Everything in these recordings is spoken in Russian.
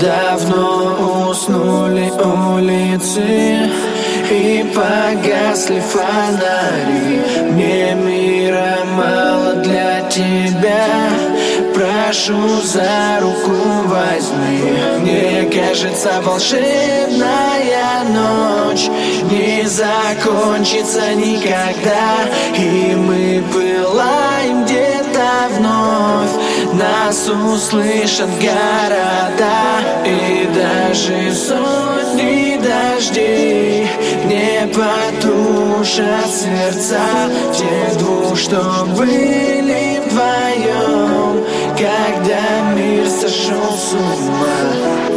Давно уснули улицы и погасли фонари. Мне мира мало для тебя, прошу за руку возьми. Мне кажется, волшебная ночь не закончится никогда, и мы пылаем где-то вновь. Нас услышат города, и даже сотни дождей не потушат сердца тех двух, что были вдвоем, когда мир сошел с ума.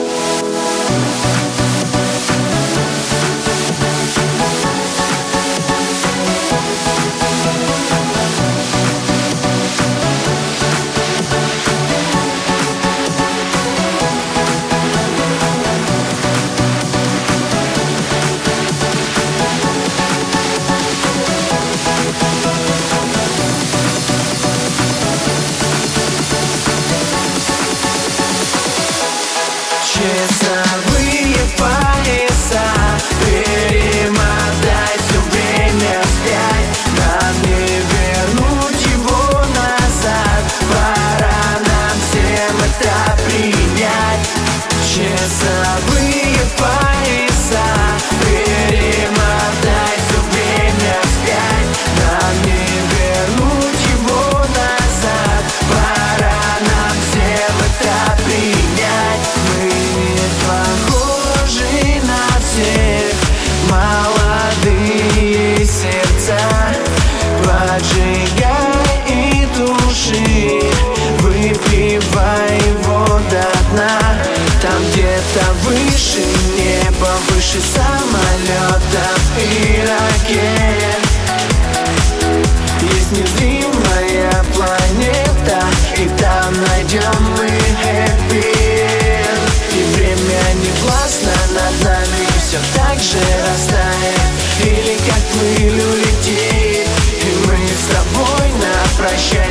Часовые пояса, перемотай все время вспять. Нам не вернуть его назад, пора нам всем это принять. Часовые пояса, перемотай все время вспять. Нам не вернуть его назад, пора нам всем это принять. Похожи на всех молодые сердца, поджигай и туши, выпивай его до дна. Там где-то выше неба, выше самолетов и ракет есть незримая планета, и там найдем мы хэппи. И время не властно над нами, все так же растает, или как пыль улетит. И мы с тобой на прощание